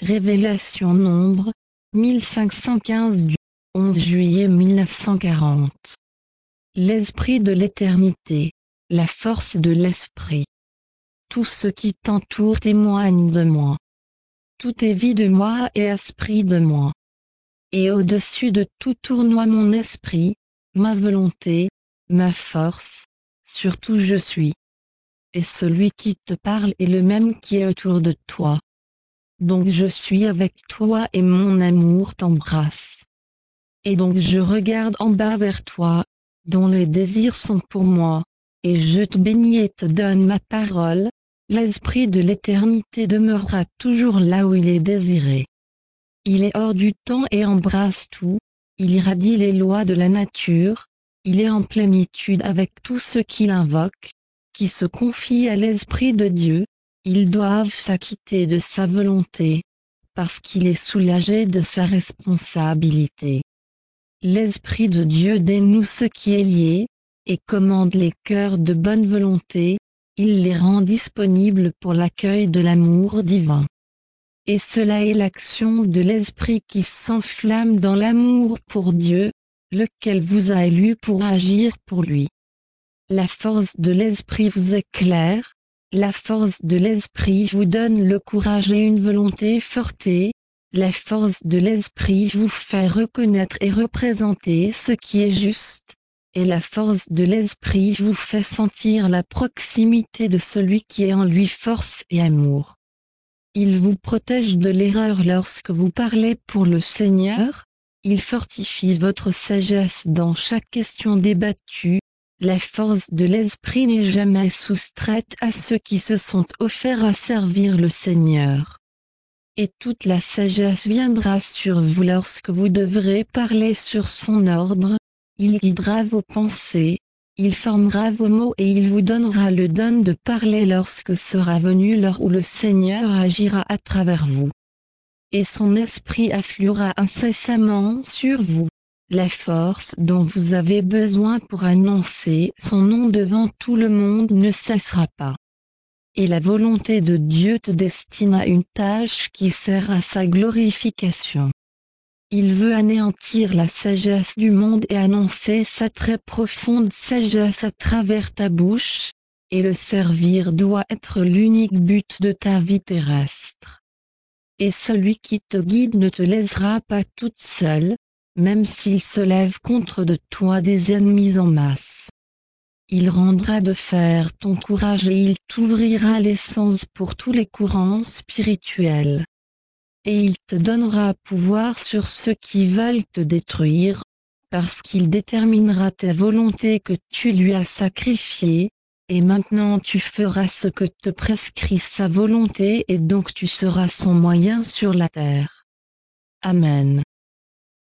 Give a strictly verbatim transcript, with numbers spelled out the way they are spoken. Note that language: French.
Révélation Nombre, mille cinq cent quinze du onze juillet mille neuf cent quarante. L'Esprit de l'éternité, la force de l'Esprit. Tout ce qui t'entoure témoigne de moi. Tout est vie de moi et esprit de moi. Et au-dessus de tout tournoie mon esprit, ma volonté, ma force, surtout je suis. Et celui qui te parle est le même qui est autour de toi. Donc je suis avec toi et mon amour t'embrasse. Et donc je regarde en bas vers toi, dont les désirs sont pour moi, et je te bénis et te donne ma parole, l'Esprit de l'éternité demeurera toujours là où il est désiré. Il est hors du temps et embrasse tout, il irradie les lois de la nature, il est en plénitude avec tous ceux qui l'invoquent, qui se confient à l'Esprit de Dieu, ils doivent s'acquitter de sa volonté, parce qu'il est soulagé de sa responsabilité. L'Esprit de Dieu dénoue ce qui est lié, et commande les cœurs de bonne volonté, il les rend disponibles pour l'accueil de l'amour divin. Et cela est l'action de l'Esprit qui s'enflamme dans l'amour pour Dieu, lequel vous a élu pour agir pour lui. La force de l'Esprit vous éclaire, la force de l'Esprit vous donne le courage et une volonté forte, la force de l'Esprit vous fait reconnaître et représenter ce qui est juste, et la force de l'Esprit vous fait sentir la proximité de celui qui est en lui force et amour. Il vous protège de l'erreur lorsque vous parlez pour le Seigneur, il fortifie votre sagesse dans chaque question débattue, la force de l'Esprit n'est jamais soustraite à ceux qui se sont offerts à servir le Seigneur. Et toute la sagesse viendra sur vous lorsque vous devrez parler sur son ordre, il guidera vos pensées, il formera vos mots et il vous donnera le don de parler lorsque sera venu l'heure où le Seigneur agira à travers vous. Et son esprit affluera incessamment sur vous, la force dont vous avez besoin pour annoncer son nom devant tout le monde ne cessera pas. Et la volonté de Dieu te destine à une tâche qui sert à sa glorification. Il veut anéantir la sagesse du monde et annoncer sa très profonde sagesse à travers ta bouche, et le servir doit être l'unique but de ta vie terrestre. Et celui qui te guide ne te laissera pas toute seule, même s'il se lève contre de toi des ennemis en masse. Il rendra de fer ton courage et il t'ouvrira les sens pour tous les courants spirituels. Et il te donnera pouvoir sur ceux qui veulent te détruire, parce qu'il déterminera ta volonté que tu lui as sacrifiée, et maintenant tu feras ce que te prescrit sa volonté et donc tu seras son moyen sur la terre. Amen.